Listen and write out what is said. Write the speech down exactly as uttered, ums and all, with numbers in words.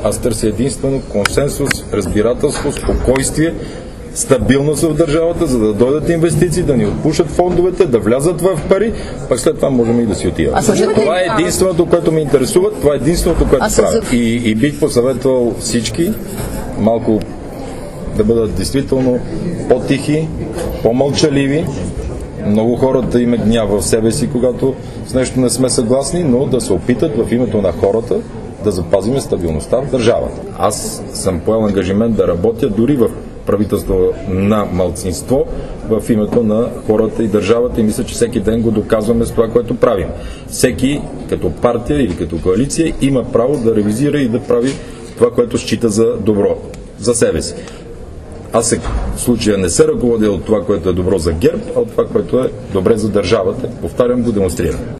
Аз търся единствено консенсус, разбирателство, спокойствие, стабилност в държавата, за да дойдат инвестиции, да ни отпушат фондовете, да влязат в пари, пък след това можем и да си отиваме. Това е единственото, което ме интересува, това е единственото, което правя. И, и бих посъветвал всички малко да бъдат действително по-тихи, по-мълчаливи. Много хората има гняв в себе си, когато с нещо не сме съгласни, но да се опитат в името на хората да запазим стабилността в държавата. Аз съм поел ангажимент да работя дори в правителство на малцинство в името на хората и държавата и мисля, че всеки ден го доказваме с това, което правим. Всеки като партия или като коалиция има право да ревизира и да прави това, което счита за добро за себе си. Аз в случая не се ръководя от това, което е добро за ГЕРБ, а от това, което е добре за държавата. Повтарям го, демонстрирам.